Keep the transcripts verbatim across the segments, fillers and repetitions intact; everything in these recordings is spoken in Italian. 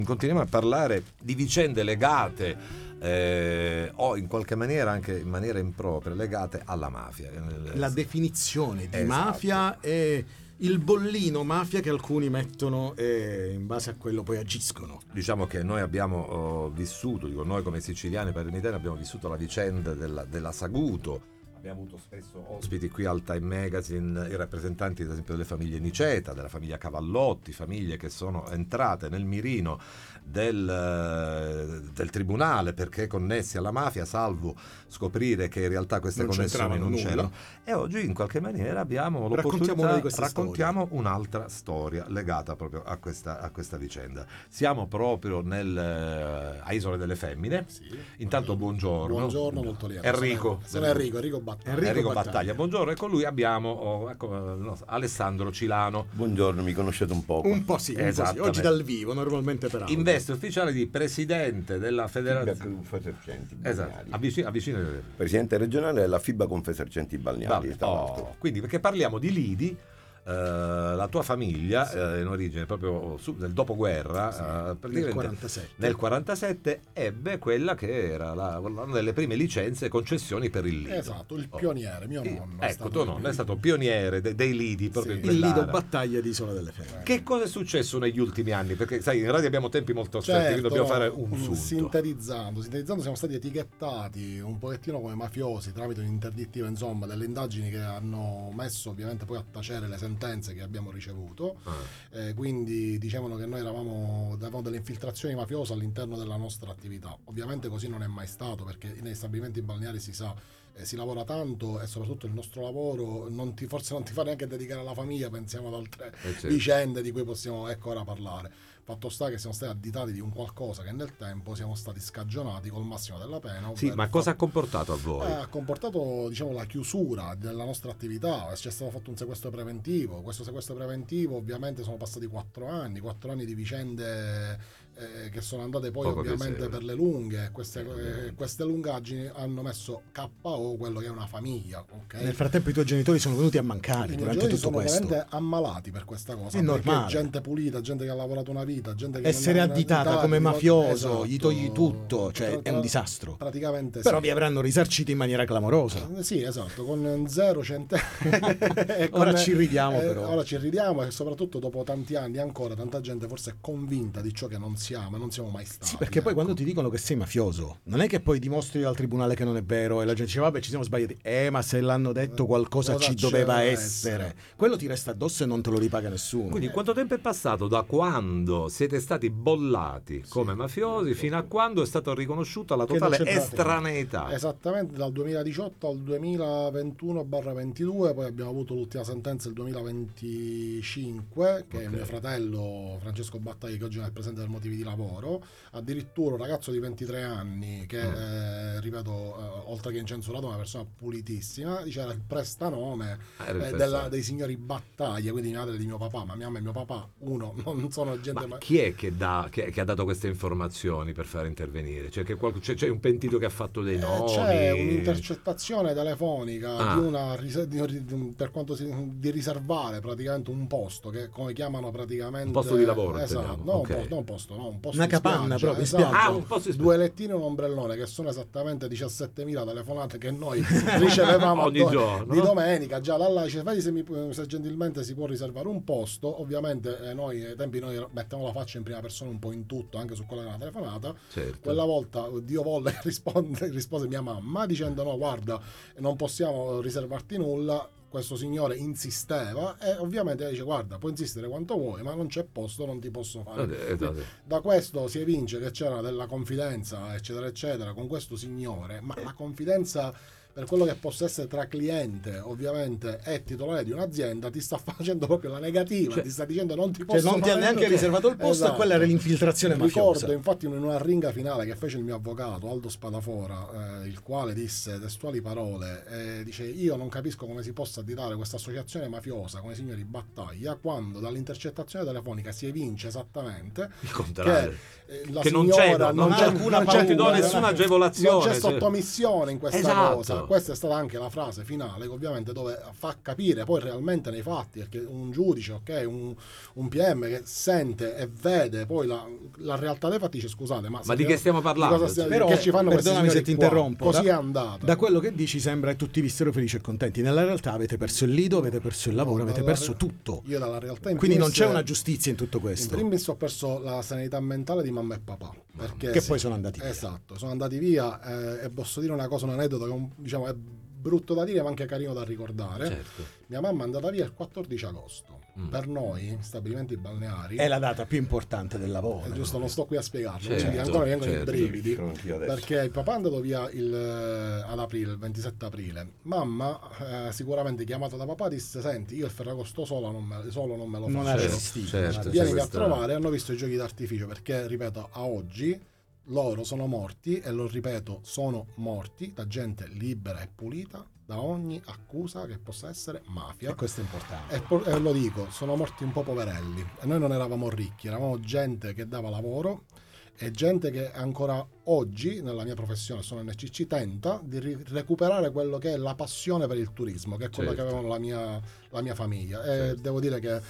Continuiamo a parlare di vicende legate eh, o in qualche maniera anche in maniera impropria legate alla mafia. La definizione di Esatto. mafia e il bollino mafia che alcuni mettono e in base a quello poi agiscono. Diciamo che noi abbiamo oh, vissuto, dico noi come siciliani palermitani abbiamo vissuto la vicenda della, della Saguto. Abbiamo avuto spesso ospiti qui al Time Magazine i rappresentanti ad esempio delle famiglie Niceta, della famiglia Cavallotti, famiglie che sono entrate nel mirino del, del tribunale perché connessi alla mafia, salvo scoprire che in realtà queste Non connessioni non nulla. c'erano. E oggi in qualche maniera abbiamo l'opportunità una di queste raccontiamo un'altra storia legata proprio a questa, a questa vicenda. Siamo proprio nel, eh, a Isole delle Femmine. Sì. Intanto buongiorno. Buongiorno, molto lieto. Enrico. Sono Enrico, Enrico Battaglia. Enrico, Enrico Battaglia. Battaglia. Buongiorno, e con lui abbiamo oh, ecco, no, Alessandro Cilano. Buongiorno, mi conoscete un po'. Un po' sì, un po' sì. Esattamente. Oggi dal vivo, normalmente per altro. In veste ufficiale di presidente della federazione. Confesercenti Esatto, balneari. avvicina, avvicina. Presidente regionale della FIBA Confesercenti balneari. Vabbè, tra oh, l'altro. quindi perché parliamo di lidi. eh, la tua famiglia Sì. eh, in origine proprio su, nel dopoguerra Sì, eh, nel praticamente quarantasette. nel quarantasette ebbe quella che era la, una delle prime licenze e concessioni per il lido. Esatto, il Oh. pioniere, mio Sì, nonno. è ecco, stato tuo il nonno è primo. stato pioniere de- dei lidi proprio Sì. in Il Lido quell'area. Battaglia di Isola delle Femmine. Che cosa è successo negli ultimi anni? Perché sai, in radio abbiamo tempi molto stretti, quindi dobbiamo fare un mm, sunto. Sintetizzando, sintetizzando siamo stati etichettati un pochettino come mafiosi tramite un'interdittiva, insomma, delle indagini che hanno messo ovviamente poi a tacere le sentenze che abbiamo ricevuto. Ah. Eh, quindi dicevano che noi eravamo, avevamo delle infiltrazioni mafiose all'interno della nostra attività. Ovviamente così non è mai stato, perché negli stabilimenti balneari si sa, eh, si lavora tanto e soprattutto il nostro lavoro non ti, forse non ti fa neanche dedicare alla famiglia, pensiamo ad altre Eh, certo. vicende di cui possiamo ecco ora parlare. Fatto sta che siamo stati additati di un qualcosa che nel tempo siamo stati scagionati col massimo della pena. Sì, ovvero ma il cosa ha fatto- comportato a voi? eh, ha comportato diciamo la chiusura della nostra attività. C'è stato fatto un sequestro preventivo. Questo sequestro preventivo ovviamente sono passati quattro anni, quattro anni di vicende eh, che sono andate poi Poco ovviamente piacevoli. per le lunghe. Queste, Eh, eh, ovviamente. queste lungaggini hanno messo K O quello che è una famiglia, ok? Nel frattempo i tuoi genitori sono venuti a mancare I miei durante genitori tutto sono questo. veramente ammalati per questa cosa. È perché normale. gente pulita, gente che ha lavorato una vita, gente che Essere non ha additata additati, come no? mafioso, Esatto. gli togli tutto, cioè Tra- è un tra- disastro. Praticamente Però sì. vi avranno risarcito in maniera clamorosa. Eh, Sì, esatto, con zero centesimi. Ora ci ridiamo, però. Ora ci ridiamo e soprattutto dopo tanti anni ancora tanta gente forse è convinta di ciò che non siamo e non siamo mai stati. Sì, perché poi ecco. quando ti dicono che sei mafioso, non è che poi dimostri al tribunale che non è vero e la gente dice vabbè ci siamo sbagliati. Eh, ma se l'hanno detto qualcosa Cosa ci c'era doveva da essere. essere? Quello ti resta addosso e non te lo ripaga nessuno. Quindi quanto tempo è passato da quando siete stati bollati come mafiosi fino a quando è stata riconosciuta la Che non totale c'entrate. estraneità? Esattamente dal duemiladiciotto al duemilaventuno ventidue, poi abbiamo avuto l'ultima sentenza il duemilaventicinque che Ok. è mio fratello Francesco Battaglia, che oggi non è presente per motivi di lavoro, addirittura un ragazzo di ventitré anni che Mm. eh, ripeto eh, oltre che incensurato una persona pulitissima, diceva il prestanome Ah, era il eh, prestano. della- dei signori Battaglia, quindi mia madre e di mio papà, ma mia mamma e mio papà uno non sono gente Ma ma- chi è che, dà, che, che ha dato queste informazioni per far intervenire? Cioè che qualc- c'è, c'è un pentito che ha fatto dei Eh, nomi? C'è un'intercettazione telefonica Ah. di una ris- di- di- per quanto si, di riservare praticamente un posto che come chiamano praticamente Un posto di lavoro, esatto, intendiamo. no, Ok. un posto, no, un posto, no, un posto Una in capanna spiaggia, proprio in esatto. spiaggia. Ah, un posto in Due lettini e un ombrellone che sono esattamente diciassettemila telefonate che noi ricevevamo Ogni do- giorno. di domenica. Già da là dice vedi se, mi, se gentilmente si può riservare un posto. Ovviamente eh, noi ai tempi noi mettiamo la faccia in prima persona un po' in tutto, anche su quella che è una telefonata. Certo. Quella volta Dio volle che risponde, rispose mia mamma dicendo no guarda non possiamo riservarti nulla. Questo signore insisteva e ovviamente lei dice guarda puoi insistere quanto vuoi ma non c'è posto, non ti posso fare. Eh, eh, eh. Da questo si evince che c'era della confidenza eccetera eccetera con questo signore, ma la confidenza per quello che possa essere tra cliente ovviamente e titolare di un'azienda ti sta facendo proprio la negativa, Cioè- ti sta dicendo non ti Cioè posso non ti ha fare neanche niente. riservato il posto Esatto. e quella era l'infiltrazione Ricordo mafiosa. infatti in una ringa finale che fece il mio avvocato Aldo Spadafora, eh, il quale disse testuali parole, eh, dice io non capisco come si possa additare questa associazione mafiosa come i signori Battaglia quando dall'intercettazione telefonica si evince esattamente Il contrario. che eh, la che non signora c'è, non, non c'è c'è alcuna non c'è non ti do paura, nessuna agevolazione, non c'è cioè- sottomissione in questa Esatto. cosa. Questa è stata anche la frase finale che ovviamente dove fa capire poi realmente nei fatti, perché un giudice, ok, un, un P M che sente e vede poi la, la realtà dei fatti, dice scusate, ma, Ma di che stiamo parlando? cosa stia- Però, che ci fanno questi perdonami se signori ti qua? interrompo, Così da- è andata. Da quello che dici sembra che tutti vissero felici e contenti. Nella realtà avete perso il lido, avete perso il lavoro, No, avete dalla perso re- tutto. Io dalla realtà in Quindi non primis- c'è una giustizia in tutto In questo. primis ho perso la sanità mentale di mamma e papà. Perché Che sì, poi sono andati via. Esatto, sono andati via eh, e posso dire una cosa, un aneddoto che un- diciamo, è brutto da dire ma anche carino da ricordare. Certo. Mia mamma è andata via il quattordici agosto. Mm. Per noi, stabilimenti balneari, È la data più importante del lavoro. è giusto, non sto qui a spiegarlo, Certo, quindi ancora mi vengono certo. i brividi. Sono anch'io adesso. Perché il papà è andato via il, eh, ad aprile, il ventisette aprile. Mamma, eh, sicuramente chiamata da papà, disse: senti, io il Ferragosto solo non me, solo non me lo Non ha faccio. resistito. certo, non ha c'è Vienimi a questa- trovare, hanno visto i giochi d'artificio perché, ripeto, a oggi loro sono morti e lo ripeto, sono morti da gente libera e pulita da ogni accusa che possa essere mafia. E questo è importante. E, po- e lo dico, sono morti un po' poverelli e noi non eravamo ricchi, eravamo gente che dava lavoro e gente che ancora oggi nella mia professione, sono N C C, tenta di ri- recuperare quello che è la passione per il turismo, che è quello Certo. che avevano la mia, la mia famiglia. E Certo. devo dire che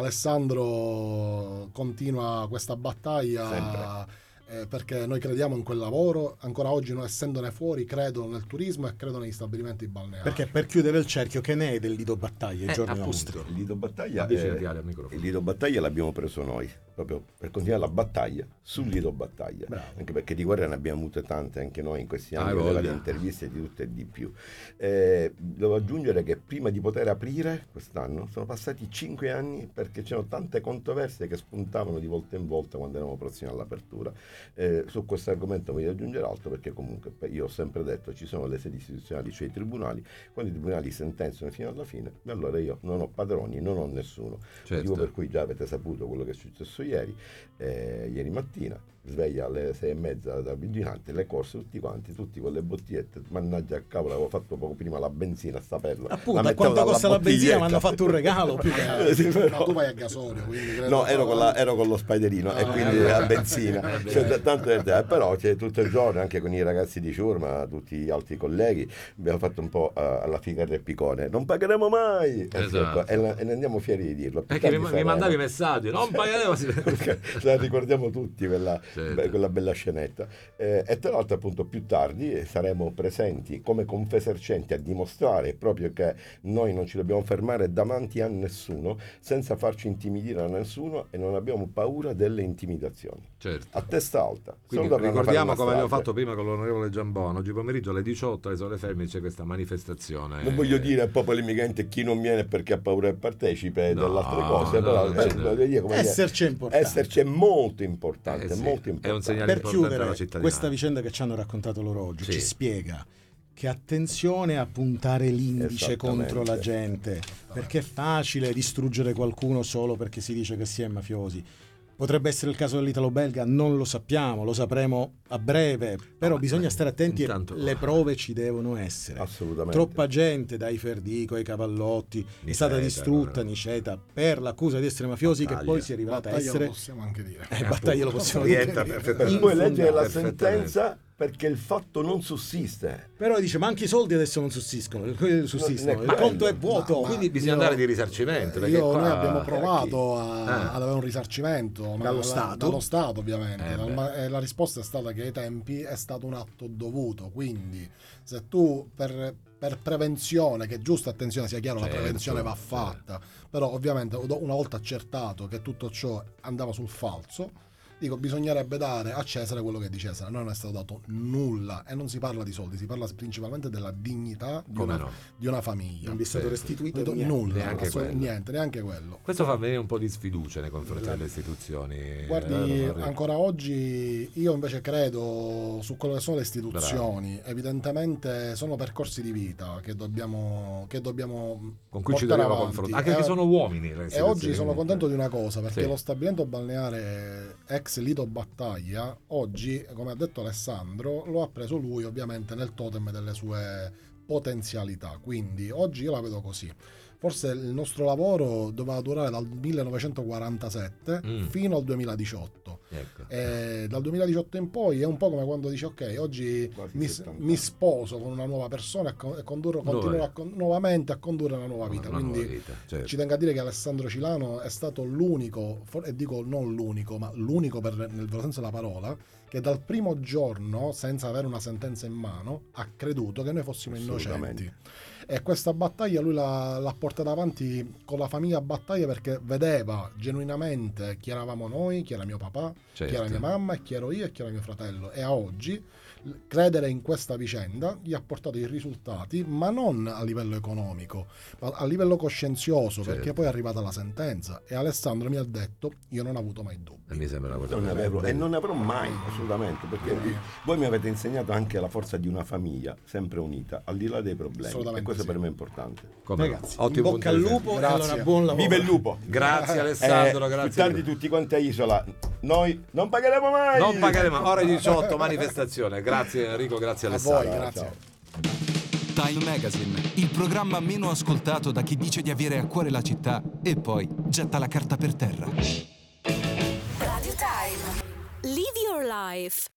Alessandro continua questa battaglia Sempre. eh, perché noi crediamo in quel lavoro, ancora oggi non essendone fuori credo nel turismo e credo negli stabilimenti balneari. Perché per chiudere il cerchio, che ne è del lido battaglia ai Eh, giorni appunto. nostri? Il Lido Battaglia, Avvicinati eh, al microfono. il Lido Battaglia l'abbiamo preso noi, proprio per continuare la battaglia sul Lido Battaglia. Bravo. Anche perché di guerre ne abbiamo avute tante anche noi in questi Ah, anni, voglia. nelle varie interviste di tutto e di più. Eh, devo aggiungere che prima di poter aprire quest'anno sono passati cinque anni perché c'erano tante controversie che spuntavano di volta in volta quando eravamo prossimi all'apertura. Eh, su questo argomento voglio aggiungere altro perché comunque io ho sempre detto ci sono le sedi istituzionali, cioè i tribunali, quando i tribunali sentenziano fino alla fine, allora io non ho padroni, non ho nessuno. Certo. Motivo per cui già avete saputo quello che è successo ieri, eh, ieri mattina, sveglia alle sei e mezza da vigilante, le corse tutti quanti, tutti con le bottigliette, mannaggia a cavolo, avevo fatto poco prima la benzina, sta perla. Appunto, La a quanto mettevo costa dalla la benzina mi bottiglietta. hanno fatto un regalo più che Eh, Sì, però- ma tu vai a gasolio, quindi credo No, che- ero con, la- ero con lo spiderino e Ah, quindi eh, a beh. benzina. Eh, beh. Cioè, tanto è- eh, però c'è tutto il giorno, anche con i ragazzi di Ciurma, tutti gli altri colleghi, abbiamo fatto un po' eh, alla figa del Picone. Non pagheremo mai! E Esatto. ecco, E, la- e ne andiamo fieri di dirlo. Più Perché mi, tardi mi saremo. mandavi messaggi, non pagheremo. Perché la ricordiamo tutti quella, Certo. be- quella bella scenetta. Eh, e tra l'altro appunto più tardi eh, saremo presenti come confesercenti a dimostrare proprio che noi non ci dobbiamo fermare davanti a nessuno senza farci intimidire da nessuno e non abbiamo paura delle intimidazioni. Certo. A testa alta. Quindi Solo dovranno fare ricordiamo una come abbiamo strage. fatto prima con l'onorevole Giambone, oggi pomeriggio alle diciotto alle Sole Fermi c'è questa manifestazione. Non voglio dire al popolo immigrante chi non viene perché ha paura e partecipe No, delle altre cose, no, però no, eh, no. voglio dire come dire, esserci è importante. esserci è molto importante, Eh sì, molto è un importante. segnale Per importante alla chiudere, cittadinanza. questa vicenda che ci hanno raccontato loro oggi Sì. ci spiega che attenzione a puntare l'indice Esattamente. contro la gente, perché è facile distruggere qualcuno solo perché si dice che si è mafiosi. Potrebbe essere il caso dell'italo-belga, non lo sappiamo, lo sapremo a breve, però ma- bisogna stare attenti intanto- e le prove ci devono essere. Assolutamente. Troppa gente, dai Ferdico ai Cavallotti, è stata Niceta, distrutta, no. Niceta, per l'accusa di essere mafiosi, che Battaglia. poi si è rivelata Battaglia lo essere... possiamo anche dire. Eh, battaglia lo possiamo Rientra dire. perfettamente. Per poi leggere la Perfettamente. sentenza perché il fatto non sussiste. Però dice, ma anche i soldi adesso non sussistono, sussistono. No, il ma- conto è vuoto. ma- Quindi bisogna Io- andare di risarcimento. Perché Io, qua- noi abbiamo eh, provato a- Ah. ad avere un risarcimento ma Dallo la- Stato? dallo Stato ovviamente. Eh, Dal- beh. ma- e la risposta è stata che ai tempi è stato un atto dovuto. Quindi, se tu per, per prevenzione, che è giusto, attenzione, sia chiaro, Certo, la prevenzione va fatta, però ovviamente una volta accertato che tutto ciò andava sul falso, dico, bisognerebbe dare a Cesare quello che è di Cesare. Non è stato dato nulla e non si parla di soldi, si parla principalmente della dignità di, Come una, no? di una famiglia. Non vi è stato Sì. restituito Nulla, niente. neanche assolut- quello. niente, neanche quello. Questo fa venire un po' di sfiducia nei confronti delle istituzioni. Guardi, Eh, non- ancora oggi io invece credo su quello che sono le istituzioni. Evidentemente sono percorsi di vita che dobbiamo, che dobbiamo con cui ci portare dobbiamo avanti. confrontare. Anche E- perché sono uomini. le E istituzioni, oggi sono quindi- contento di una cosa, perché Sì. lo stabilimento balneare ex Lido Battaglia oggi, come ha detto Alessandro, lo ha preso lui ovviamente nel totem delle sue potenzialità. Quindi oggi io la vedo così. forse il nostro lavoro doveva durare dal millenovecentoquarantasette mm. fino al duemiladiciotto. Ecco. E dal duemiladiciotto in poi è un po' come quando dici ok, oggi mi, mi sposo con una nuova persona e condurro, continuerò a con, nuovamente a condurre una nuova vita. Una Quindi nuova vita, certo. Ci tengo a dire che Alessandro Cilano è stato l'unico, e dico non l'unico, ma l'unico per, nel vero senso della parola, che dal primo giorno, senza avere una sentenza in mano, ha creduto che noi fossimo innocenti. E questa battaglia lui l'ha, l'ha portata avanti con la famiglia Battaglia, perché vedeva genuinamente chi eravamo noi, chi era mio papà, certo. chi era mia mamma, e chi ero io e chi era mio fratello. E a oggi credere in questa vicenda gli ha portato i risultati, ma non a livello economico, ma a livello coscienzioso, certo. perché poi è arrivata la sentenza e Alessandro mi ha detto io non ho avuto mai dubbi. E mi sembra una cosa non avevo, e non ne avrò mai, assolutamente, perché eh. voi mi avete insegnato anche la forza di una famiglia sempre unita, al di là dei problemi, e questo sì. per me è importante. Come Ragazzi, ottimo, in bocca al lupo, e allora buon lavoro. Viva il lupo! Grazie Alessandro, eh, grazie. Tanti tutti quanti a Isola, noi non pagheremo mai! Non pagheremo, ore diciotto, manifestazione. Grazie Enrico, grazie Alessandro. A voi, grazie. Ciao. Time Magazine, il programma meno ascoltato da chi dice di avere a cuore la città e poi getta la carta per terra. Radio Time. Live your life.